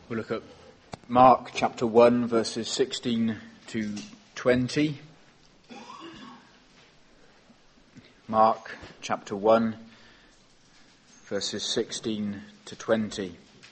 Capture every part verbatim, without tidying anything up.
We'll look at Mark chapter one, verses sixteen to twenty. Mark chapter one, verses sixteen to twenty.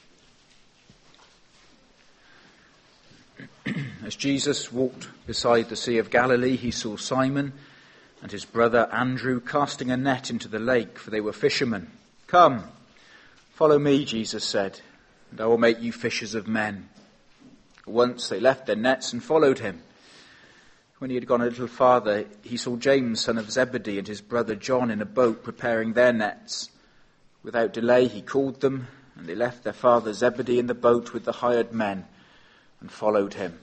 As Jesus walked beside the Sea of Galilee, he saw Simon and his brother Andrew casting a net into the lake, for they were fishermen. "Come, follow me," Jesus said, "and I will make you fishers of men." Once they left their nets and followed him. When he had gone a little farther, he saw James, son of Zebedee, and his brother John in a boat preparing their nets. Without delay he called them, and they left their father Zebedee in the boat with the hired men and followed him.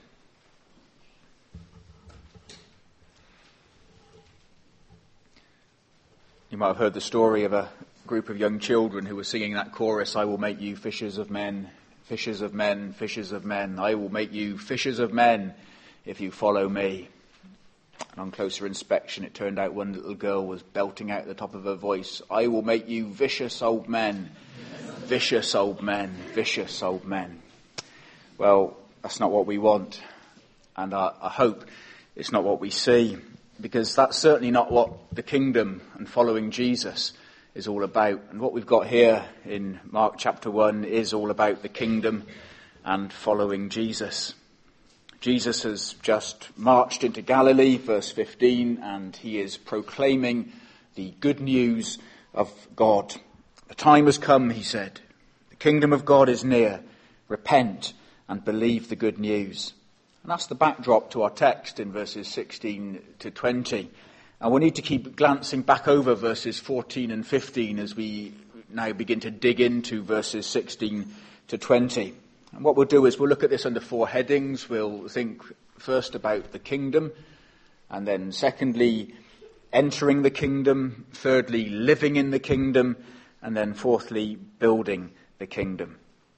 You might have heard the story of a group of young children who were singing that chorus, "I will make you fishers of men, fishers of men, fishers of men. I will make you fishers of men if you follow me." And on closer inspection, it turned out one little girl was belting out at the top of her voice, "I will make you vicious old men, vicious old men, vicious old men." Well, that's not what we want. And I, I hope it's not what we see, because that's certainly not what the kingdom and following Jesus is all about. And what we've got here in Mark chapter one is all about the kingdom and following Jesus. Jesus has just marched into Galilee, verse fifteen, and he is proclaiming the good news of God. "The time has come," he said. "The kingdom of God is near. Repent and believe the good news." And that's the backdrop to our text in verses sixteen to twenty. And we need to keep glancing back over verses fourteen and fifteen as we now begin to dig into verses sixteen to twenty. And what we'll do is we'll look at this under four headings. We'll think first about the kingdom, and then secondly, entering the kingdom, thirdly, living in the kingdom, and then fourthly, building the kingdom.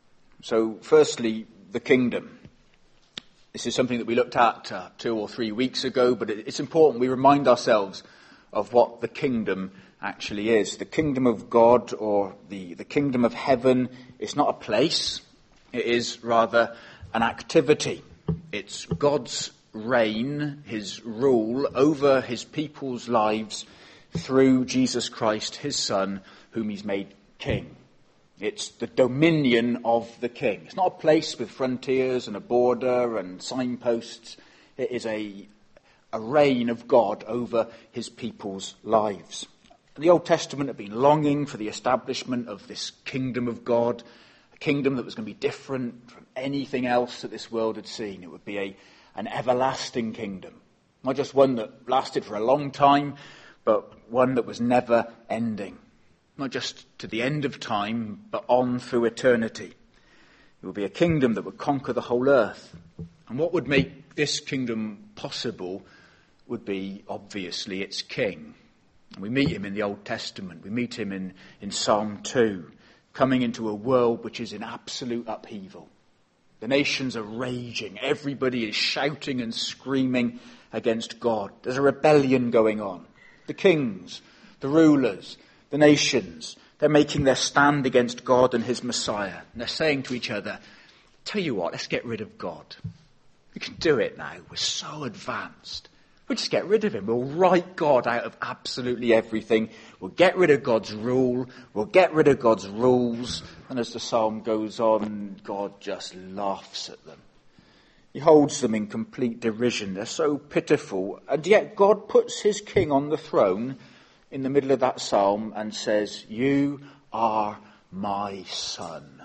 So firstly, the kingdom. This is something that we looked at uh, two or three weeks ago, but it's important we remind ourselves of what the kingdom actually is. The kingdom of God, or the, the kingdom of heaven, is not a place. It is rather an activity. It's God's reign, his rule over his people's lives through Jesus Christ, his Son, whom he's made king. It's the dominion of the king. It's not a place with frontiers and a border and signposts. It is a, a reign of God over his people's lives. And the Old Testament had been longing for the establishment of this kingdom of God, a kingdom that was going to be different from anything else that this world had seen. It would be a, an everlasting kingdom. Not just one that lasted for a long time, but one that was never ending. Not just to the end of time, but on through eternity. It would be a kingdom that would conquer the whole earth. And what would make this kingdom possible would be, obviously, its king. And we meet him in the Old Testament. We meet him in, in Psalm two, coming into a world which is in absolute upheaval. The nations are raging. Everybody is shouting and screaming against God. There's a rebellion going on. The kings, the rulers, the nations, they're making their stand against God and his Messiah. And they're saying to each other, "Tell you what, let's get rid of God. We can do it now. We're so advanced. We'll just get rid of him. We'll write God out of absolutely everything. We'll get rid of God's rule. We'll get rid of God's rules." And as the psalm goes on, God just laughs at them. He holds them in complete derision. They're so pitiful. And yet God puts his king on the throne in the middle of that psalm and says, "You are my son.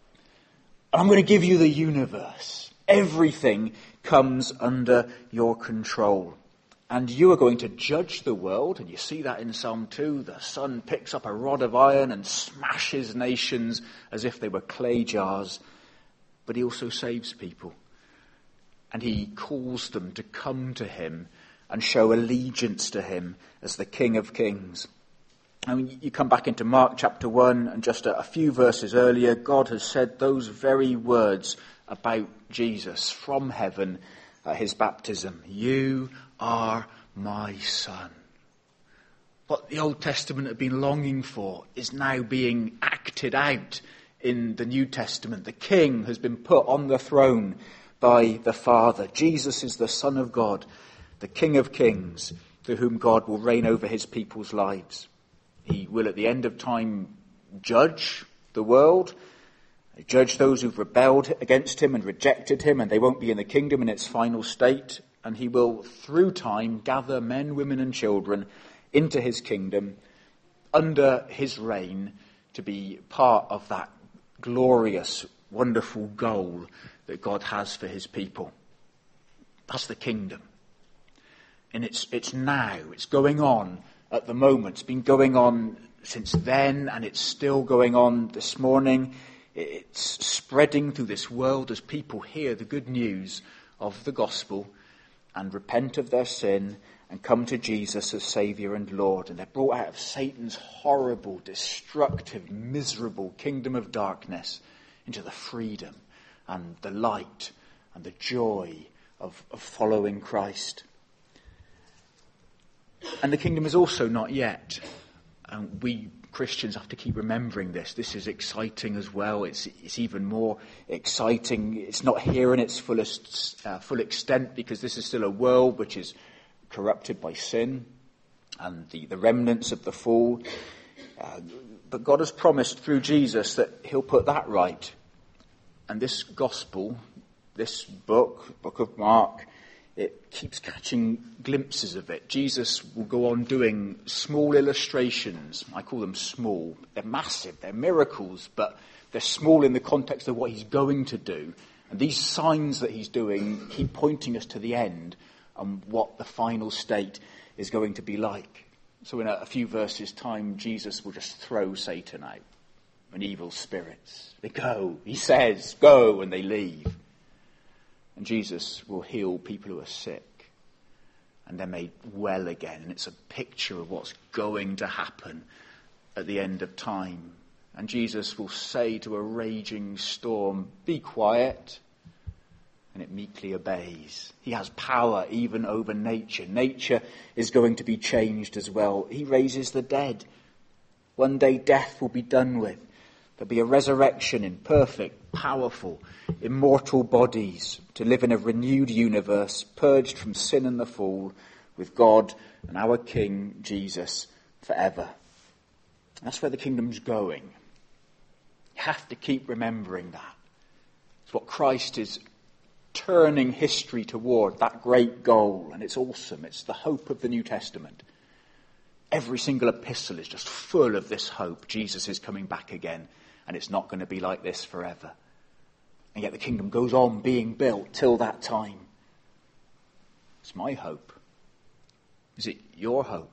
I'm going to give you the universe. Everything comes under your control. And you are going to judge the world." And you see that in Psalm two. The son picks up a rod of iron and smashes nations as if they were clay jars. But he also saves people. And he calls them to come to him and show allegiance to him as the King of Kings. And you come back into Mark chapter one, and just a, a few verses earlier, God has said those very words about Jesus from heaven at his baptism. "You are my son." What the Old Testament had been longing for is now being acted out in the New Testament. The King has been put on the throne by the Father. Jesus is the Son of God, the King of Kings, through whom God will reign over his people's lives. He will at the end of time judge the world, judge those who've rebelled against him and rejected him, and they won't be in the kingdom in its final state. And he will, through time, gather men, women and children into his kingdom under his reign to be part of that glorious, wonderful goal that God has for his people. That's the kingdom. And it's it's now, it's going on at the moment. It's been going on since then, and it's still going on this morning. It's spreading through this world as people hear the good news of the gospel and repent of their sin and come to Jesus as Saviour and Lord. And they're brought out of Satan's horrible, destructive, miserable kingdom of darkness into the freedom and the light and the joy of, of following Christ. And the kingdom is also not yet. And we Christians have to keep remembering this. This is exciting as well. It's it's even more exciting. It's not here in its fullest uh, full extent, because this is still a world which is corrupted by sin and the, the remnants of the fall. Uh, but God has promised through Jesus that he'll put that right. And this gospel, this book, Book of Mark, it keeps catching glimpses of it. Jesus will go on doing small illustrations. I call them small. They're massive. They're miracles, but they're small in the context of what he's going to do. And these signs that he's doing keep pointing us to the end and what the final state is going to be like. So in a, a few verses' time, Jesus will just throw Satan out and evil spirits. They go. He says, go, and they leave. And Jesus will heal people who are sick, and they're made well again. And it's a picture of what's going to happen at the end of time. And Jesus will say to a raging storm, be quiet, and it meekly obeys. He has power even over nature. Nature is going to be changed as well. He raises the dead. One day death will be done with. There'll be a resurrection in perfect, powerful, immortal bodies to live in a renewed universe, purged from sin and the fall, with God and our King, Jesus, forever. That's where the kingdom's going. You have to keep remembering that. It's what Christ is turning history toward, that great goal. And it's awesome. It's the hope of the New Testament. Every single epistle is just full of this hope. Jesus is coming back again, and it's not going to be like this forever. And yet the kingdom goes on being built till that time. It's my hope. Is it your hope?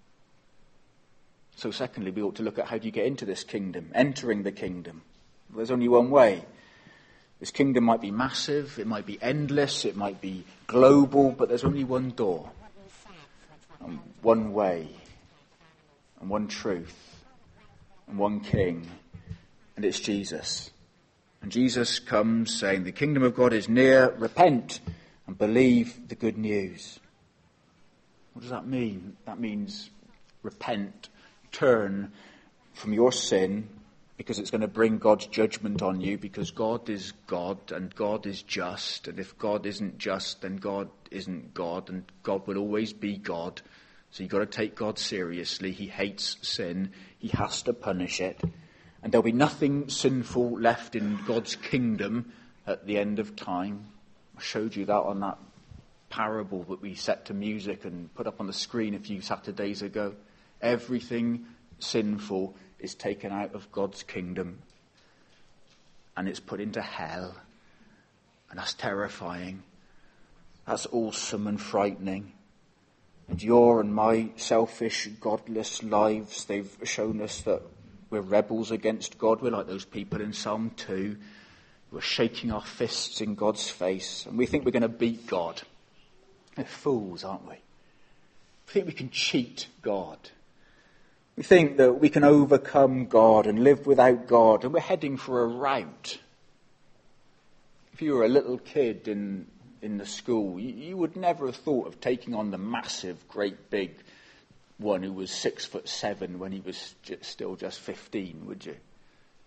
So secondly, we ought to look at how do you get into this kingdom, entering the kingdom. Well, there's only one way. This kingdom might be massive, it might be endless, it might be global, but there's only one door, and one way, and one truth, and one king, and it's Jesus. And Jesus comes saying, the kingdom of God is near, repent and believe the good news. What does that mean? That means repent, turn from your sin, because it's going to bring God's judgment on you, because God is God and God is just. And if God isn't just, then God isn't God, and God will always be God. So you've got to take God seriously. He hates sin. He has to punish it. And there'll be nothing sinful left in God's kingdom at the end of time. I showed you that on that parable that we set to music and put up on the screen a few Saturdays ago. Everything sinful is taken out of God's kingdom, and it's put into hell. And that's terrifying. That's awesome and frightening. And your and my selfish, godless lives, they've shown us that we're rebels against God. We're like those people in Psalm two. We're shaking our fists in God's face, and we think we're going to beat God. We're fools, aren't we? We think we can cheat God. We think that we can overcome God and live without God, and we're heading for a rout. If you were a little kid in in the school, you, you would never have thought of taking on the massive, great big one who was six foot seven when he was j- still just fifteen, would you?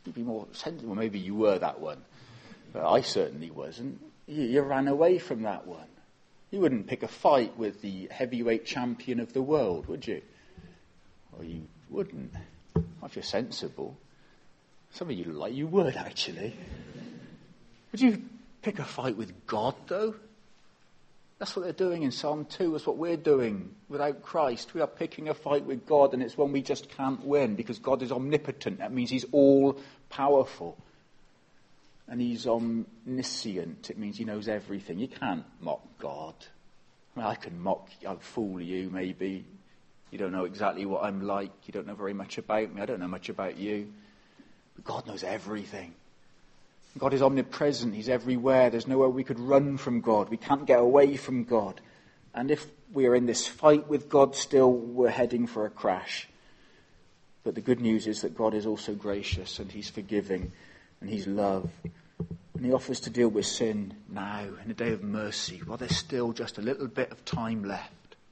You'd be more sensible. Well, maybe you were that one. But I certainly wasn't. You, you ran away from that one. You wouldn't pick a fight with the heavyweight champion of the world, would you? Or you wouldn't. Not if you're sensible. Some of you like you would, actually. Would you pick a fight with God, though? That's what they're doing in Psalm two. That's what we're doing without Christ. We are picking a fight with God, and it's one we just can't win because God is omnipotent. That means he's all-powerful. And he's omniscient. It means he knows everything. You can't mock God. I mean, I can mock, I'll fool you, maybe. You don't know exactly what I'm like. You don't know very much about me. I don't know much about you. But God knows everything. God is omnipresent. He's everywhere. There's nowhere we could run from God. We can't get away from God. And if we are in this fight with God still, we're heading for a crash. But the good news is that God is also gracious and he's forgiving and he's love. And he offers to deal with sin now in a day of mercy while there's still just a little bit of time left.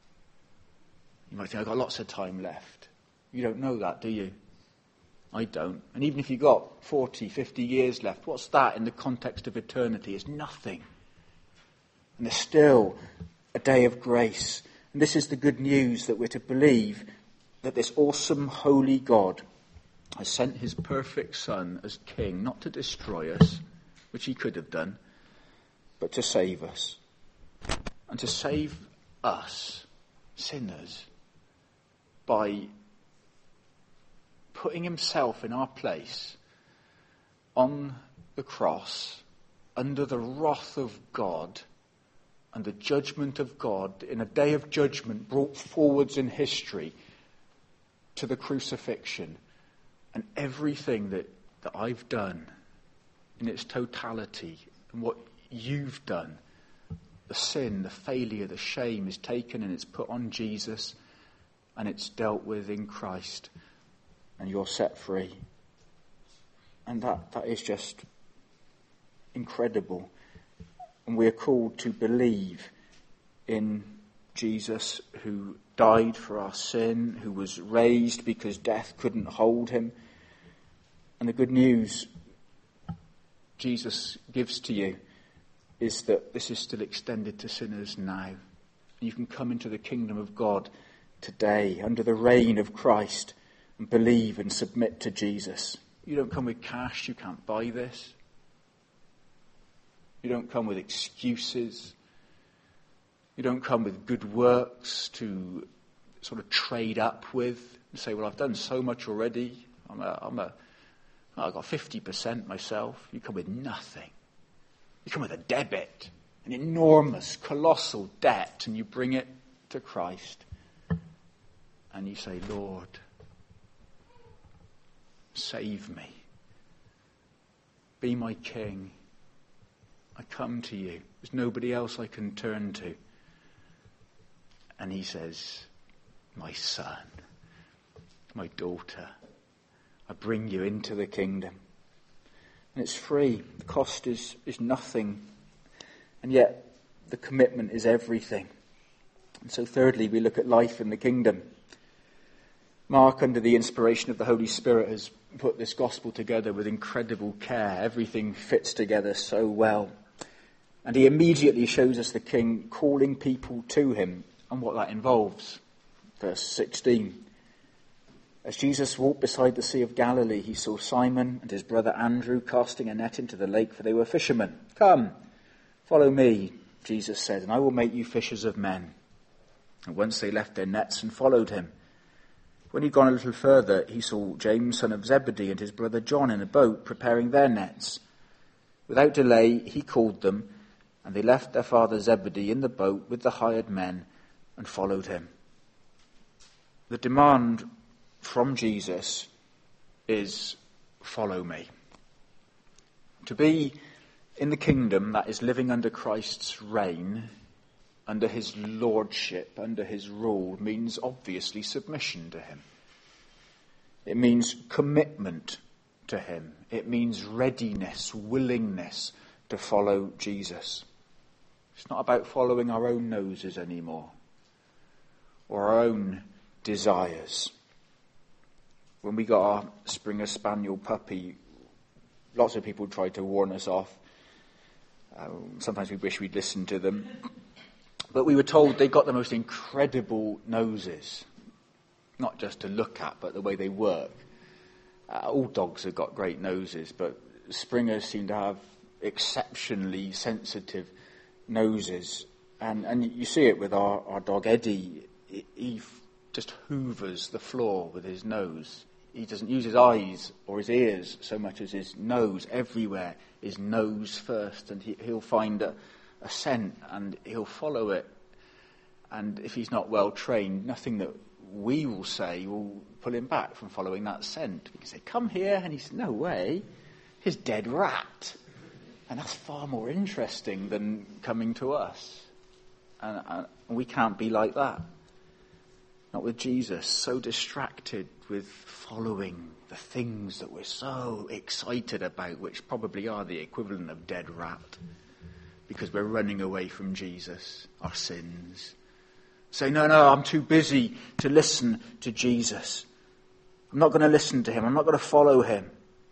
You might think, I've got lots of time left. You don't know that, do you? I don't. And even if you've got forty, fifty years left, what's that in the context of eternity? It's nothing. And there's still a day of grace. And this is the good news, that we're to believe that this awesome, holy God has sent his perfect Son as King, not to destroy us, which he could have done, but to save us. And to save us, sinners, by putting himself in our place on the cross, under the wrath of God and the judgment of God, in a day of judgment brought forwards in history to the crucifixion. And everything that, that I've done in its totality and what you've done, the sin, the failure, the shame is taken and it's put on Jesus and it's dealt with in Christ. And you're set free. And that, that is just incredible. And we're called to believe in Jesus, who died for our sin, who was raised because death couldn't hold him. And the good news Jesus gives to you is that this is still extended to sinners now. You can come into the kingdom of God today under the reign of Christ and believe and submit to Jesus. You don't come with cash. You can't buy this. You don't come with excuses. You don't come with good works to sort of trade up with and say, well, I've done so much already. I'm a, I'm a, I've got fifty percent myself. You come with nothing. You come with a debit, an enormous, colossal debt, and you bring it to Christ. And you say, Lord, save me. Be my king. I come to you. There's nobody else I can turn to. And he says, my son, my daughter, I bring you into the kingdom. And it's free. The cost is, is nothing. And yet the commitment is everything. And so thirdly, we look at life in the kingdom. Mark, under the inspiration of the Holy Spirit, has put this gospel together with incredible care. Everything fits together so well. And he immediately shows us the king calling people to him and what that involves. Verse sixteen. As Jesus walked beside the Sea of Galilee, he saw Simon and his brother Andrew casting a net into the lake, for they were fishermen. Come, follow me, Jesus said, and I will make you fishers of men. And once they left their nets and followed him. When he'd gone a little further, he saw James, son of Zebedee, and his brother John in a boat preparing their nets. Without delay, he called them, and they left their father Zebedee in the boat with the hired men and followed him. The demand from Jesus is, follow me. To be in the kingdom, that is living under Christ's reign, under his lordship, under his rule, means obviously submission to him. It means commitment to him. It means readiness, willingness to follow Jesus. It's not about following our own noses anymore, or our own desires. When we got our Springer Spaniel puppy, lots of people tried to warn us off. Uh, sometimes we wish we'd listened to them. But we were told they got the most incredible noses. Not just to look at, but the way they work. Uh, all dogs have got great noses, but Springers seem to have exceptionally sensitive noses. And, and you see it with our, our dog Eddie. He, he just hoovers the floor with his nose. He doesn't use his eyes or his ears so much as his nose. Everywhere is nose first, and he, he'll find a, a scent and he'll follow it. And if he's not well trained, nothing that we will say will pull him back from following that scent. We can say, come here, and he says, no way, his dead rat. And that's far more interesting than coming to us. And, and we can't be like that. Not with Jesus, so distracted with following the things that we're so excited about, which probably are the equivalent of dead rat, because we're running away from Jesus, our sins. Say, no, no, I'm too busy to listen to Jesus. I'm not going to listen to him. I'm not going to follow him.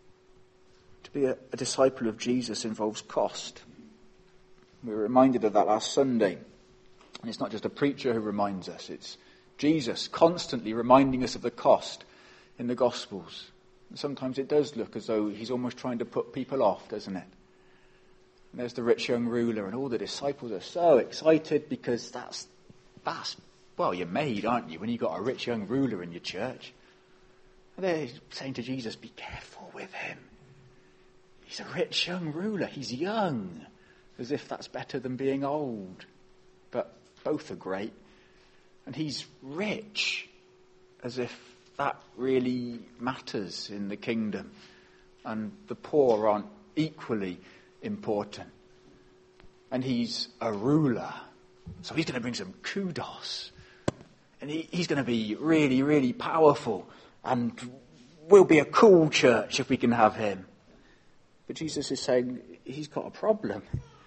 To be a, a disciple of Jesus involves cost. We were reminded of that last Sunday. And it's not just a preacher who reminds us, it's Jesus constantly reminding us of the cost in the Gospels. And sometimes it does look as though he's almost trying to put people off, doesn't it? And there's the rich young ruler, and all the disciples are so excited because that's, that's well, you're made, aren't you, when you've got a rich young ruler in your church. And they're saying to Jesus, be careful with him. He's a rich young ruler. He's young, as if that's better than being old. But both are great. And he's rich, as if that really matters in the kingdom. And the poor aren't equally important. And he's a ruler, so he's going to bring some kudos. And he, he's going to be really, really powerful. And we'll be a cool church if we can have him. But Jesus is saying he's got a problem.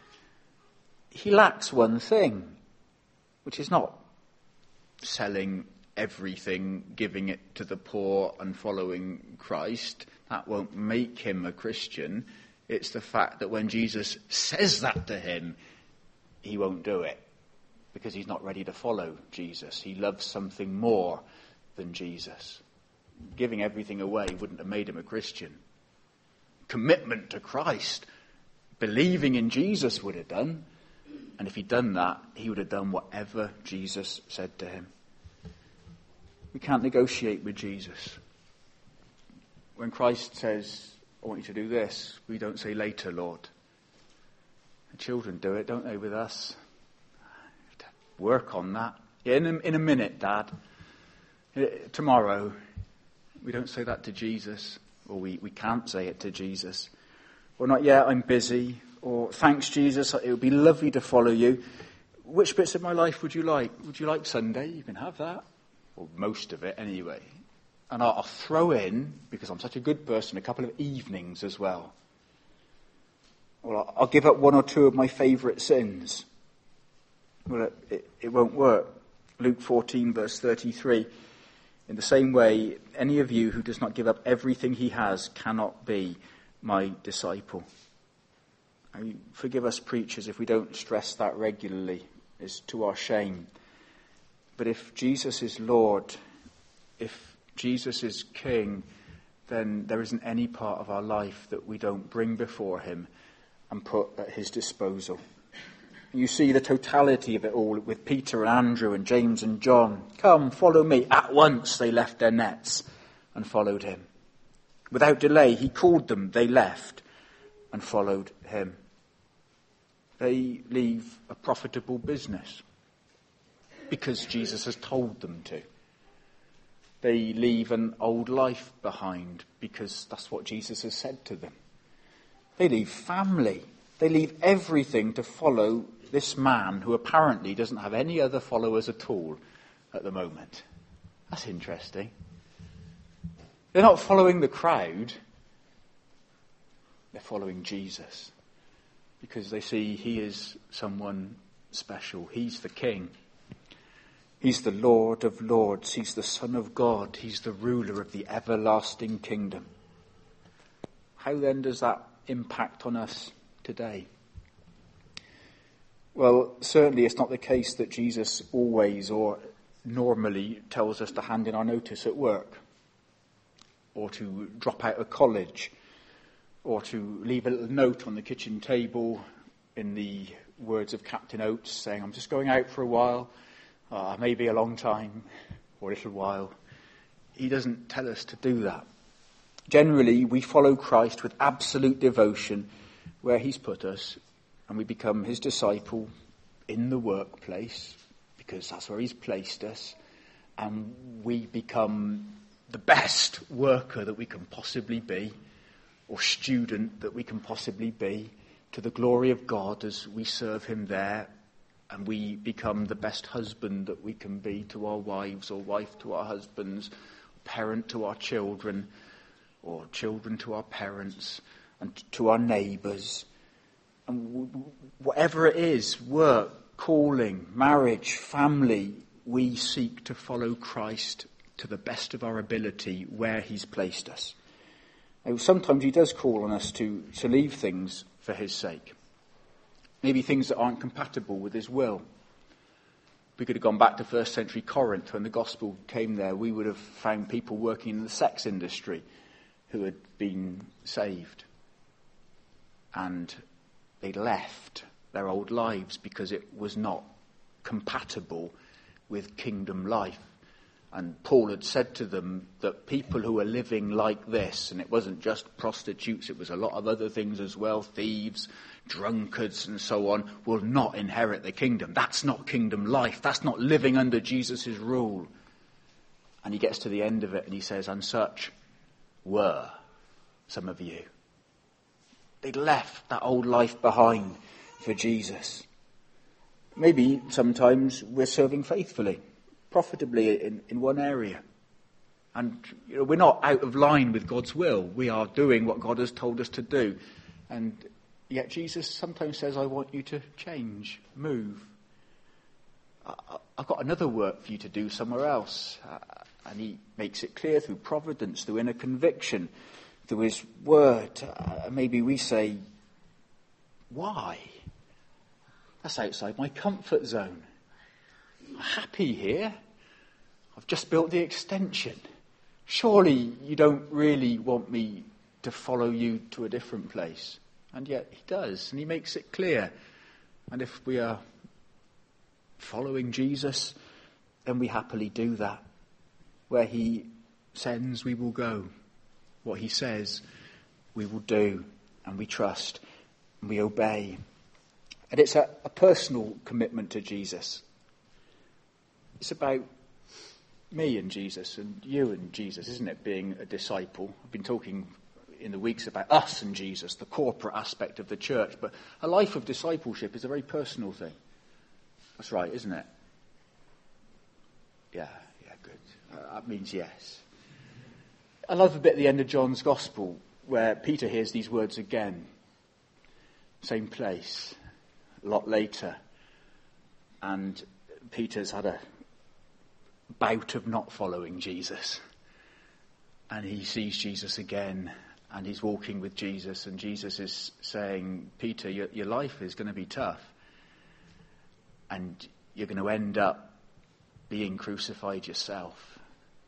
He lacks one thing, which is not selling everything, giving it to the poor and following Christ. That won't make him a Christian. It's the fact that when Jesus says that to him, he won't do it because he's not ready to follow Jesus. He loves something more than Jesus. Giving everything away wouldn't have made him a Christian. Commitment to Christ, believing in Jesus would have done. And if he'd done that, he would have done whatever Jesus said to him. We can't negotiate with Jesus. When Christ says, I want you to do this, we don't say later, Lord. The children do it, don't they, with us? Work on that. Yeah, in a, in a minute, Dad. Tomorrow. We don't say that to Jesus. Or we, we can't say it to Jesus. Or not yet, I'm busy. Or thanks, Jesus, it would be lovely to follow you. Which bits of my life would you like? Would you like Sunday? You can have that. Or most of it anyway. And I'll, I'll throw in, because I'm such a good person, a couple of evenings as well. Or I'll, I'll give up one or two of my favourite sins. Well, it, it, it won't work. Luke fourteen, verse thirty-three. In the same way, any of you who does not give up everything he has cannot be my disciple. I mean, forgive us preachers if we don't stress that regularly. It's to our shame. But if Jesus is Lord, if Jesus is King, then there isn't any part of our life that we don't bring before him and put at his disposal. You see the totality of it all with Peter and Andrew and James and John. Come, follow me. At once they left their nets and followed him. Without delay, he called them. They left and followed him. They leave a profitable business because Jesus has told them to. They leave an old life behind because that's what Jesus has said to them. They leave family. They leave everything to follow this man who apparently doesn't have any other followers at all at the moment. That's interesting. They're not following the crowd. They're following Jesus because they see he is someone special. He's the King. He's the Lord of Lords. He's the Son of God. He's the ruler of the everlasting kingdom. how then does that impact on us today? Well, certainly it's not the case that Jesus always or normally tells us to hand in our notice at work, or to drop out of college, or to leave a little note on the kitchen table in the words of Captain Oates saying, I'm just going out for a while, uh, maybe a long time, or a little while. He doesn't tell us to do that. Generally, we follow Christ with absolute devotion where he's put us, and we become his disciple in the workplace, because that's where he's placed us, and we become the best worker that we can possibly be, or student that we can possibly be, to the glory of God as we serve him there, and we become the best husband that we can be to our wives, or wife to our husbands, parent to our children, or children to our parents, and to our neighbours. And w- whatever it is, work, calling, marriage, family, we seek to follow Christ to the best of our ability where he's placed us. Now, sometimes he does call on us to, to leave things for his sake. Maybe things that aren't compatible with his will. We could have gone back to first century Corinth when the gospel came there. We would have found people working in the sex industry who had been saved. And they left their old lives because it was not compatible with kingdom life. And Paul had said to them that people who are living like this, and it wasn't just prostitutes, it was a lot of other things as well, thieves, drunkards and so on, will not inherit the kingdom. That's not kingdom life. That's not living under Jesus' rule. And he gets to the end of it and he says, and such were some of you. They'd left that old life behind for Jesus. Maybe sometimes we're serving faithfully, profitably in, in one area. And you know, we're not out of line with God's will. We are doing what God has told us to do. And yet Jesus sometimes says, I want you to change, move. I, I've got another work for you to do somewhere else. Uh, and he makes it clear through providence, through inner conviction, through his word. Uh, maybe we say, why? That's outside my comfort zone. I'm happy here. I've just built the extension. Surely you don't really want me to follow you to a different place. And yet he does, and he makes it clear. And if we are following Jesus, then we happily do that. Where he sends, we will go. What he says, we will do, and we trust, and we obey. And it's a, a personal commitment to Jesus. It's about me and Jesus, and you and Jesus, isn't it, being a disciple? I've been talking in the weeks about us and Jesus, the corporate aspect of the church, but a life of discipleship is a very personal thing. That's right, isn't it? Yeah, yeah, good. Uh, that means yes. I love the bit at the end of John's Gospel where Peter hears these words again. Same place, a lot later. And Peter's had a bout of not following Jesus. And he sees Jesus again, and he's walking with Jesus, and Jesus is saying, Peter, your, your life is going to be tough. And you're going to end up being crucified yourself.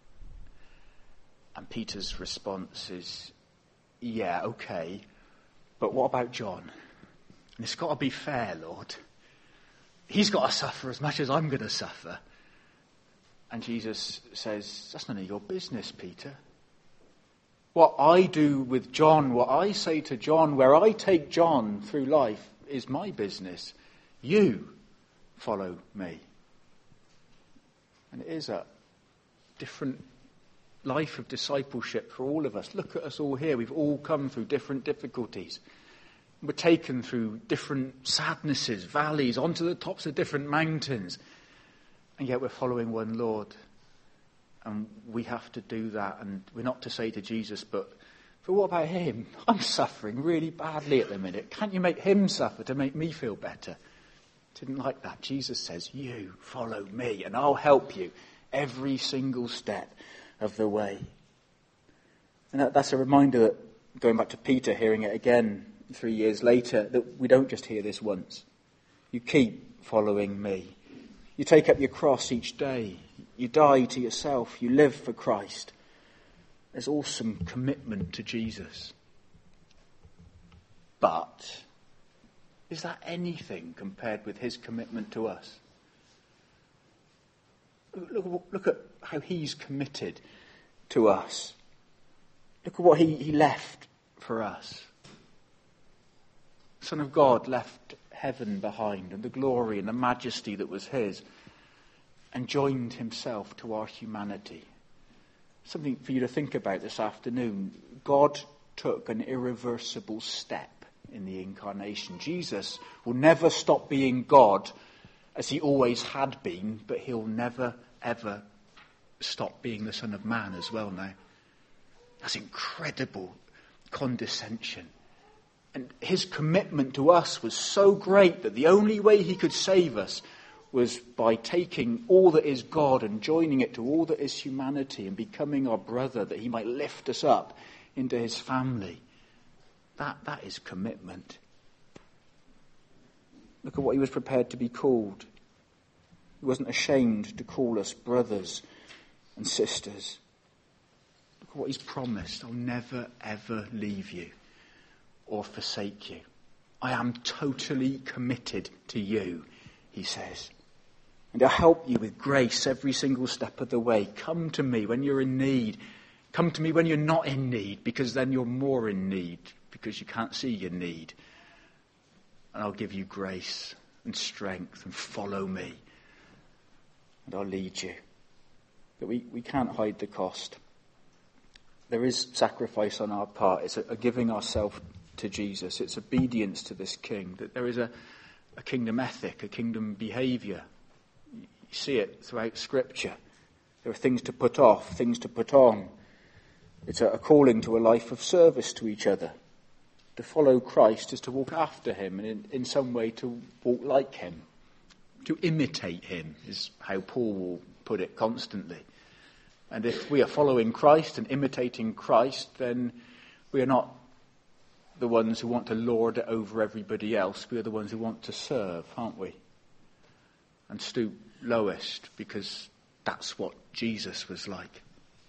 And Peter's response is, yeah, okay, but what about John? And it's got to be fair, Lord. He's got to suffer as much as I'm going to suffer. And Jesus says, that's none of your business, Peter. What I do with John, what I say to John, where I take John through life is my business. You follow me. And it is a different life of discipleship for all of us. Look at us all here. We've all come through different difficulties. We're taken through different sadnesses, valleys, onto the tops of different mountains. And yet we're following one Lord. And we have to do that. And we're not to say to Jesus, but, but what about him? I'm suffering really badly at the minute. Can't you make him suffer to make me feel better? Didn't like that. Jesus says, you follow me and I'll help you every single step of the way. And that, that's a reminder that going back to Peter, hearing it again three years later, that we don't just hear this once. You keep following me. You take up your cross each day. You die to yourself. You live for Christ. There's awesome commitment to Jesus. But is that anything compared with his commitment to us? Look, look at how he's committed to us. Look at what he, he left for us. Son of God left heaven behind and the glory and the majesty that was his and joined himself to our humanity. Something for you to think about this afternoon. God took an irreversible step in the incarnation. Jesus will never stop being God as he always had been, but he'll never, ever stop being the Son of Man as well now. That's incredible condescension. And his commitment to us was so great that the only way he could save us was by taking all that is God and joining it to all that is humanity and becoming our brother, that he might lift us up into his family. That, that is commitment. Look at what he was prepared to be called. He wasn't ashamed to call us brothers and sisters. Look at what he's promised. I'll never, ever leave you or forsake you. I am totally committed to you, he says. And I'll help you with grace every single step of the way. Come to me when you're in need. Come to me when you're not in need, because then you're more in need, because you can't see your need. And I'll give you grace and strength, and follow me. And I'll lead you. But we, we can't hide the cost. There is sacrifice on our part. It's a, a giving ourselves to Jesus. It's obedience to this king. That there is a, a kingdom ethic, a kingdom behaviour. You see it throughout Scripture. There are things to put off, things to put on. It's a, a calling to a life of service to each other. To follow Christ is to walk after him, and in, in some way to walk like him. To imitate him is how Paul will put it constantly. And if we are following Christ and imitating Christ, then we are not the ones who want to lord it over everybody else. We are the ones who want to serve, aren't we? And stoop lowest, because that's what Jesus was like.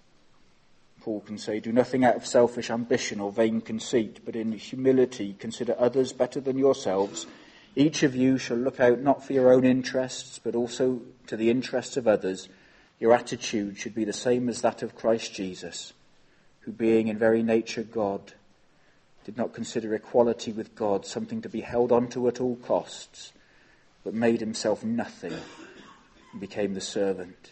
Paul can say, do nothing out of selfish ambition or vain conceit, but in humility consider others better than yourselves. Each of you shall look out not for your own interests, but also to the interests of others. Your attitude should be the same as that of Christ Jesus, who being in very nature God, did not consider equality with God something to be held on to at all costs, but made himself nothing and became the servant.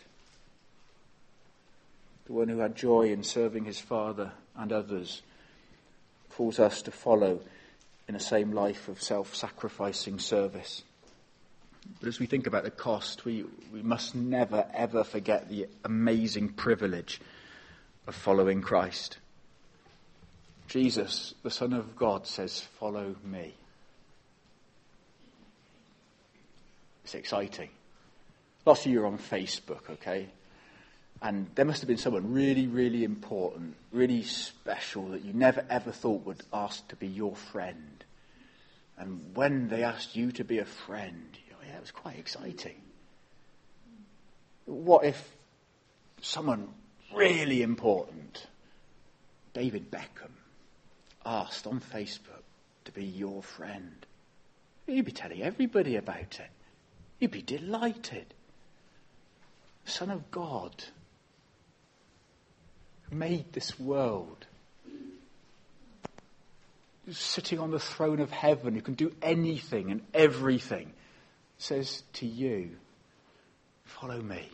The one who had joy in serving his Father and others calls us to follow in the same life of self-sacrificing service. But as we think about the cost, we, we must never, ever forget the amazing privilege of following Christ. Jesus, the Son of God, says, follow me. It's exciting. Lots of you are on Facebook, okay? And there must have been someone really, really important, really special that you never ever thought would ask to be your friend. And when they asked you to be a friend, you know, yeah, it was quite exciting. What if someone really important, David Beckham, asked on Facebook to be your friend? You'd be telling everybody about it. You'd be delighted. Son of God, who made this world, who's sitting on the throne of heaven, who can do anything and everything, says to you, follow me.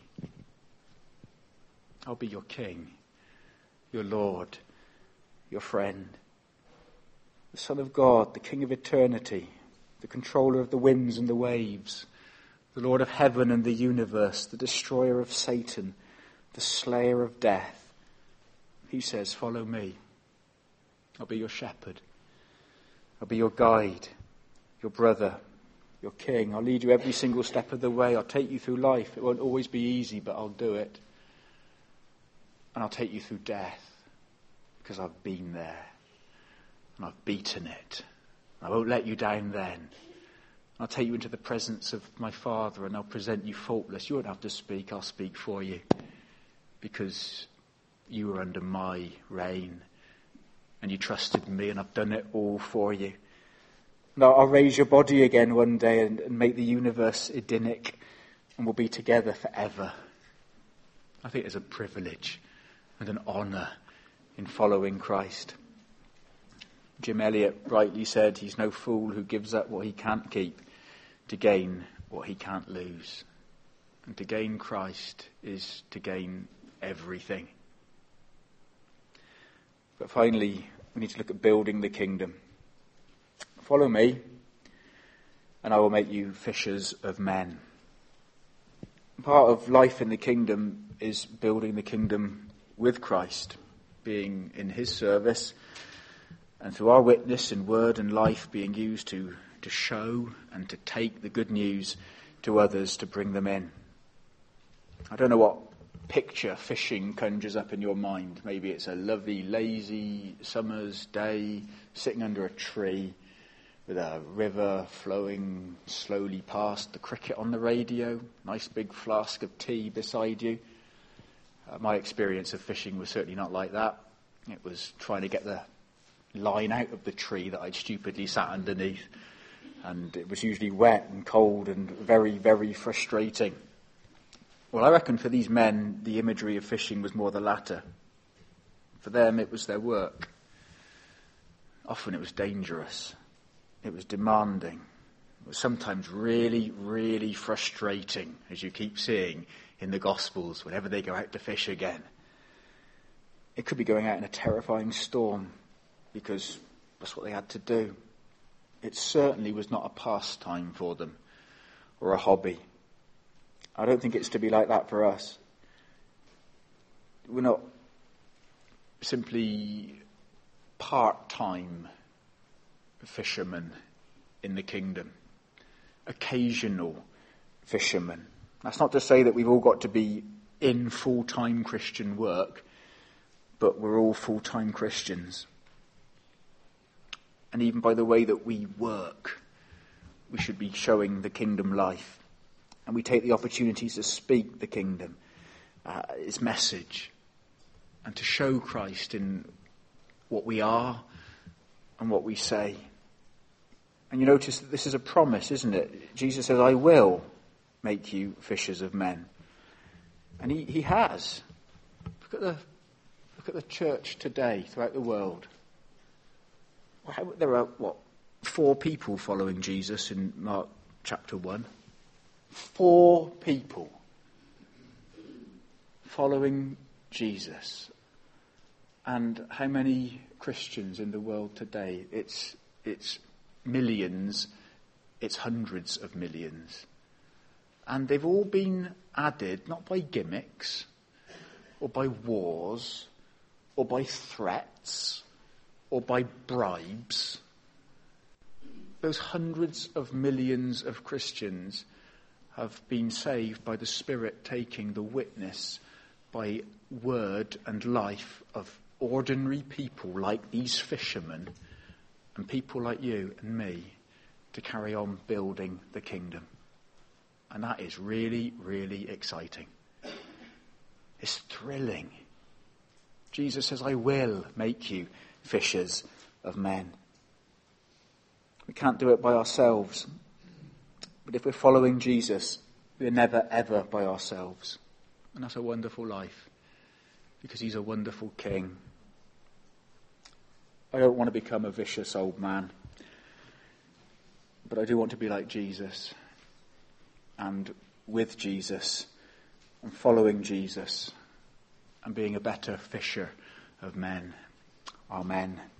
I'll be your king, your Lord, your friend. The Son of God, the King of eternity, the controller of the winds and the waves, the Lord of heaven and the universe, the destroyer of Satan, the slayer of death. He says, follow me. I'll be your shepherd. I'll be your guide, your brother, your king. I'll lead you every single step of the way. I'll take you through life. It won't always be easy, but I'll do it. And I'll take you through death, because I've been there. and I've beaten it. I won't let you down then. I'll take you into the presence of my Father and I'll present you faultless. You won't have to speak, I'll speak for you. Because you are under my reign and you trusted me and I've done it all for you. And I'll raise your body again one day and, and make the universe Edenic and we'll be together forever. I think there's a privilege and an honour in following Christ. Jim Elliot rightly said he's no fool who gives up what he can't keep to gain what he can't lose. And to gain Christ is to gain everything. But finally, we need to look at building the kingdom. Follow me, and I will make you fishers of men. Part of life in the kingdom is building the kingdom with Christ, being in his service, and through our witness in word and life being used to, to show and to take the good news to others to bring them in. I don't know what picture fishing conjures up in your mind. Maybe it's a lovely, lazy summer's day, sitting under a tree with a river flowing slowly past, the cricket on the radio, nice big flask of tea beside you. Uh, my experience of fishing was certainly not like that. It was trying to get the line out of the tree that I'd stupidly sat underneath. And it was usually wet and cold and very, very frustrating. Well, I reckon for these men, the imagery of fishing was more the latter. For them, it was their work. Often it was dangerous. It was demanding. It was sometimes really, really frustrating, as you keep seeing in the Gospels, whenever they go out to fish again. It could be going out in a terrifying storm, because that's what they had to do. It certainly was not a pastime for them, or a hobby. I don't think it's to be like that for us. We're not simply part-time fishermen in the kingdom, occasional fishermen. That's not to say that we've all got to be in full-time Christian work, but we're all full-time Christians. And even by the way that we work, we should be showing the kingdom life. And we take the opportunities to speak the kingdom, uh, its message, and to show Christ in what we are and what we say. And you notice that this is a promise, isn't it? Jesus says, I will make you fishers of men. And he, he has. Look at the look at the church today throughout the world. There are, what, four people following Jesus in Mark chapter one. Four people following Jesus. And how many Christians in the world today? It's it's millions, it's hundreds of millions. And they've all been added, not by gimmicks, or by wars, or by threats, or by bribes. Those hundreds of millions of Christians have been saved by the Spirit taking the witness by word and life of ordinary people like these fishermen and people like you and me to carry on building the kingdom. And that is really, really exciting. It's thrilling. Jesus says, I will make you fishers of men. We can't do it by ourselves. But if we're following Jesus, we're never, ever by ourselves. And that's a wonderful life, because he's a wonderful king. I don't want to become a vicious old man, but I do want to be like Jesus, and with Jesus, and following Jesus, and being a better fisher of men. Amen.